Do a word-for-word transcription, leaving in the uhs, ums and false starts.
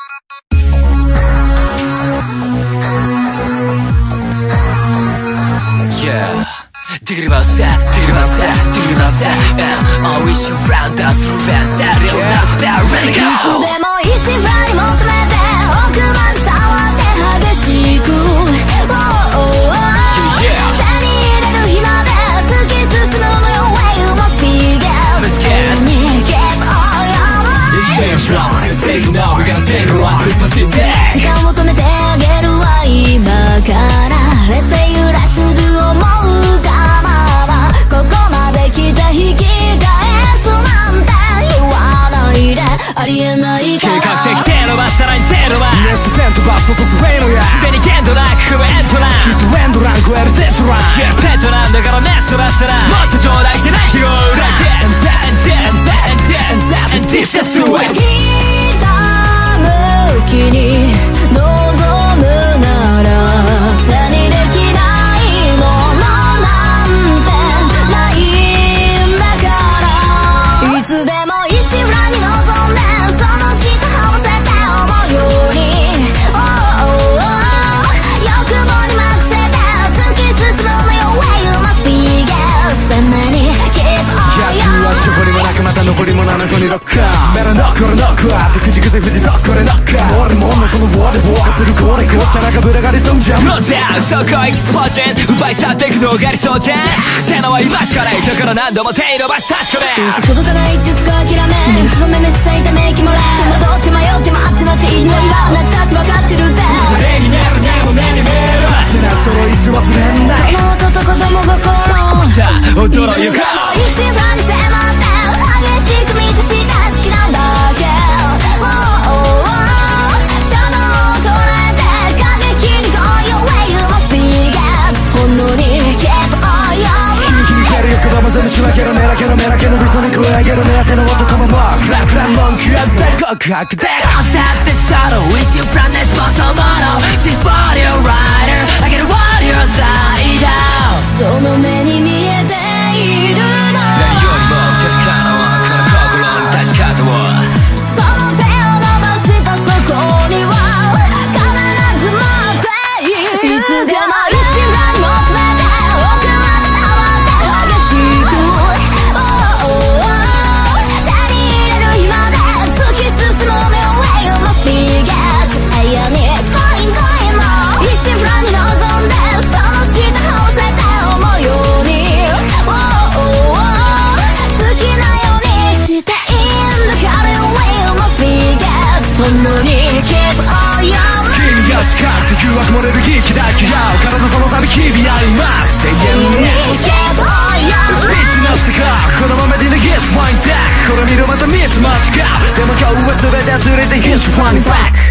Yeah, diggity about that, diggity about that, diggity about that. And I wish you round us through bands that real nice bad ready go. いつでも一心不乱に求めて奥まで触って激しく。手に入れる日まで突き進むのよ Way you must be get. Let's get it. Keep on your It's from take it now, we gotta take it one,突っ走って。 時間を止めてあげるわ今から。Let's say you like to do 思うがままここまで来て引き返すなんて言わないでありえないから計画的手伸ばしたらにせのばネストセントバス落とすフェイノやすでに限度なく組むエントランヒットエンドラン超えるデッドラン Yeah, ペットなんだからねそらそらもっとちょうだいってないよ Like that and that and that and that and that and this just do it 向きに望むなら手にできないものなんてないんだからいつでも一心不乱に望んでその下合わせて思うように、oh, oh, oh 欲望に任せて突き進むのよ Way you must be get 鮮明に Keep on your 野球はどこにもなくまた残りもななこにロッカーメラノック俺ノックアってくじくせ富士ロック俺ノッカー俺も女そのボーでボーカするこれこっちゃ中ぶらがりそうじゃん No doubt そこエクスプロージョン奪い去っていくのが理想じゃん背のは今しかないだから何度も手伸ばし確かめ届かないってすぐ諦めその目で咲いため息もれ戸惑って迷って待ってなっていいの言わなくたって分かってるって目に見えるねも目に見えるせなその意思忘れんないこの音と子供心さあ驚ゆか一心不乱に迫って激しく満たした好きなんだけ、oh, oh, oh 衝動を捉えて過激に来いよ Way you must be get 本能に Keep on your 響ける欲望も全部ちまけろメラケのメラケの理想に加え上げる目当ての男ももうフラフラ文句は全告白で Don't stop the shuttle Wish you from this muscle model She's for your rider I get what you're side out その目に見えているの何よりも確かなはこの心の確かさをその手を伸ばしたそこには必ず待っているいつでも一心不乱に求めて奥まで触って激しく、oh, oh, oh 手に入れる日まで突き進むのよ Way you must be get 永遠に恋恋も一心不乱に望んでその下合わせて思うように、oh, oh, oh 好きなようにしていいんだから Way you must be get 本能に Keep on your 君が誓って誘惑漏れる息だけや体その度日々あります永遠に Keep on your ビッチな世界このままで逃げすファインダックこれ見ろまた見つ間違うでも今日は全て忘れて Here's funny back